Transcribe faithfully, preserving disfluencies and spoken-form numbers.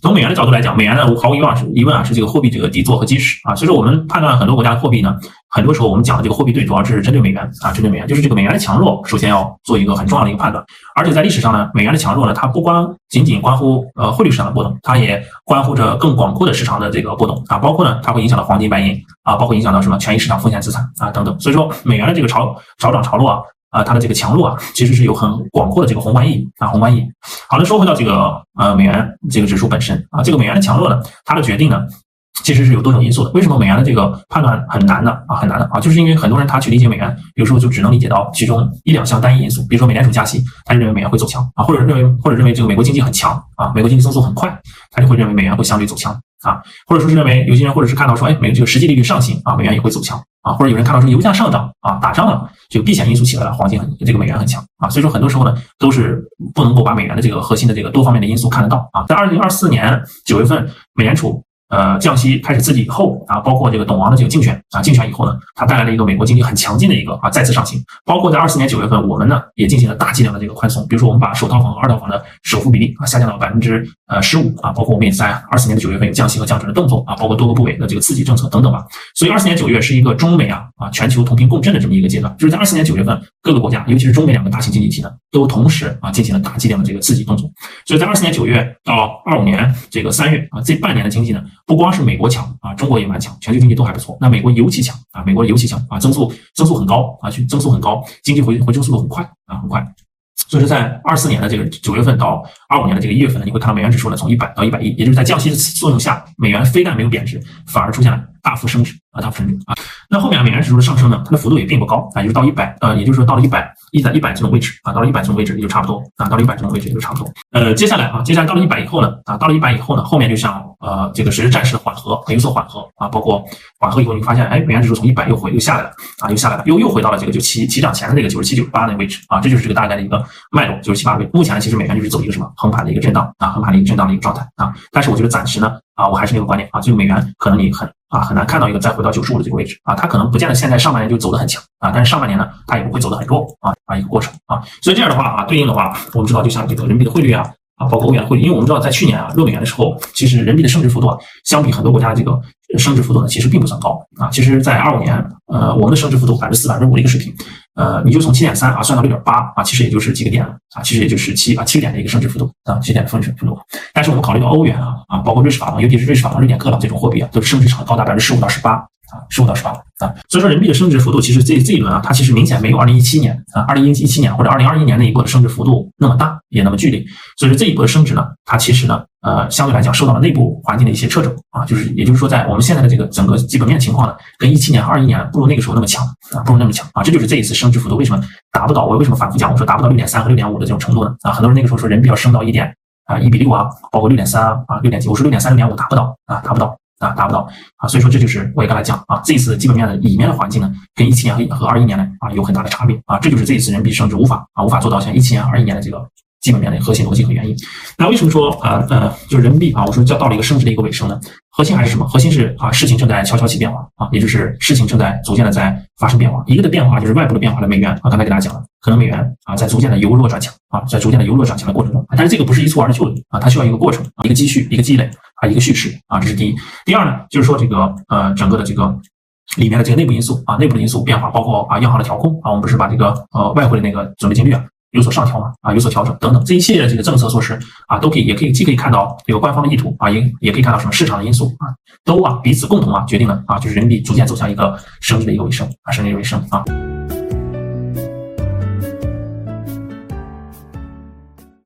从美元的角度来讲，美元呢毫无疑问是疑问啊是这个货币这个底座和基石啊。所以说我们判断很多国家的货币呢，很多时候我们讲的这个货币对主要是针对美元啊，针对美元，就是这个美元的强弱，首先要做一个很重要的一个判断。而且在历史上呢，美元的强弱呢，它不光仅仅关乎呃汇率市场的波动，它也关乎着更广阔的市场的这个波动啊，包括呢它会影响到黄金、白银啊，包括影响到什么权益市场、风险资产啊等等。所以说美元的这个潮潮涨潮落啊。啊，它的这个强弱啊，其实是有很广阔的这个宏观意义啊，宏观意义。好的，说回到这个呃美元这个指数本身啊，这个美元的强弱呢，它的决定呢，其实是有多种因素的。为什么美元的这个判断很难呢？啊，很难的啊，就是因为很多人他去理解美元，有时候就只能理解到其中一两项单一因素，比如说美联储加息，他就认为美元会走强啊，或者认为或者认为这个美国经济很强啊，美国经济增速很快，他就会认为美元会相对走强啊，或者说是认为有些人或者是看到说，哎，美这个实际利率上行啊，美元也会走强。啊，或者有人看到说油价上涨啊，打仗了，这个避险因素起来了，黄金很这个美元很强啊，所以说很多时候呢都是不能够把美元的这个核心的这个多方面的因素看得到啊。在二零二四年九月份，美联储呃降息开始刺激以后啊，包括这个董王的这个竞选啊，竞选以后呢，它带来了一个美国经济很强劲的一个啊再次上行。包括在二四年九月份，我们呢也进行了大剂量的这个宽松，比如说我们把首套房和二套房的首付比例啊下降到百分之呃十五啊，包括我们也在二四年的九月份有降息和降准的动作啊，包括多个部委的这个刺激政策等等吧。所以二四年九月是一个中美啊啊全球同频共振的这么一个阶段，就是在二四年九月份，各个国家尤其是中美两个大型经济体呢，都同时啊进行了大剂量的这个刺激动作。所以在二四年九月到二五年这个三月啊这半年的经济呢，不光是美国强啊，中国也蛮强，全球经济都还不错。那美国尤其强啊，美国尤其强啊，增速增速很高啊，去增速很高，经济回回升速度很快啊，很快。所以说在二四年的这个九月份到二五年的这个一月份呢，你会看到美元指数呢从一百到一百一，也就是在降息的作用下，美元非但没有贬值，反而出现了大幅升值啊，大幅升值啊。那后面美元指数的上升呢，它的幅度也并不高啊，也就是到一百呃，也就是说到了一百一在一百这种位置啊，到了一百这种位置也就差不多啊，到了一百这种位置也就差不多。呃，接下来啊，接下来到了一百以后呢啊，到了一百以后呢，后面就像呃这个随着战事的缓和，有所缓和啊，包括缓和以后，你发现哎，美元指数从一百又回又下来了啊，又下来了，又又回到了这个就起起涨前的那个九十七、九十八那个位置啊，这就是这个大概的一个脉络，九十七、八位。目前呢，其实美元就是走一个什么横盘的一个震荡啊，横盘的一个震荡的一个状态啊。但是我觉得暂时呢啊，我还是那个观点啊，就是美元可能你很啊很难看到一个再回到九十五的这个位置啊，它可能不见得现在上半年就走得很强啊，但是上半年呢，它也不会走得很弱啊啊一个过程啊。所以这样的话啊，对应的话，我们知道就像这个人民币的汇率啊。啊，包括欧元的汇率，因为我们知道在去年啊弱美元的时候，其实人民币的升值幅度啊，相比很多国家的这个升值幅度呢，其实并不算高啊。其实，在二五年，呃，我们的升值幅度百分之四、百分之五的一个水平，呃，你就从七点三啊算到六点八啊，其实也就是几个点啊，其实也就是七啊七个点的一个升值幅度啊，七点的升值幅度。但是我们考虑到欧元啊啊，包括瑞士法郎，尤其是瑞士法郎、瑞典克朗这种货币啊，都是升值场高达百分之十五到十八。啊，十五到十八啊，所以说人民币的升值幅度，其实这这一轮啊，它其实明显没有二零一七年啊，二零一七年或者二零二一年那一波的升值幅度那么大，也那么剧烈。所以说这一波的升值呢，它其实呢，呃，相对来讲受到了内部环境的一些掣肘啊，就是也就是说，在我们现在的这个整个基本面情况呢，跟一七年、二一年不如那个时候那么强啊，不如那么强啊，这就是这一次升值幅度为什么达不到，我为什么反复讲，我说达不到六点三和六点五的这种程度呢？啊，很多人那个时候说人民币要升到一点啊一比六啊，包括六点三啊六点几，我说六点三、六点五达不到啊，达不到。啊，达不到啊，所以说这就是我也刚才讲啊，这一次基本面的里面的环境呢，跟一七年和和二一年呢啊有很大的差别啊，这就是这一次人民币升值无法啊无法做到像一七年、二一年的这个基本面的核心逻辑和原因。那为什么说呃呃就是人民币啊，我说叫到了一个升值的一个尾声呢？核心还是什么？核心是啊，事情正在悄悄起变化啊，也就是事情正在逐渐的在发生变化。一个的变化就是外部的变化的美元啊，刚才给大家讲了，可能美元啊在逐渐的由弱转强啊，在逐渐的由弱转强的过程中，但是这个不是一蹴而就的啊，它需要一个过程啊，一个积蓄，一个积累啊，一个叙事啊，这是第一。第二呢，就是说这个呃整个的这个里面的这个内部因素啊，内部的因素变化，包括啊央行的调控啊，我们不是把这个呃外汇的那个准备金率啊。有所上调嘛啊，有所调整等等，这一系列的这个政策措施啊，都可以也可以既可以看到这个官方的意图啊，也也可以看到什么市场的因素啊，都啊彼此共同啊决定了啊，就是人民币逐渐走向一个升值的一个尾声啊，升值的尾声啊。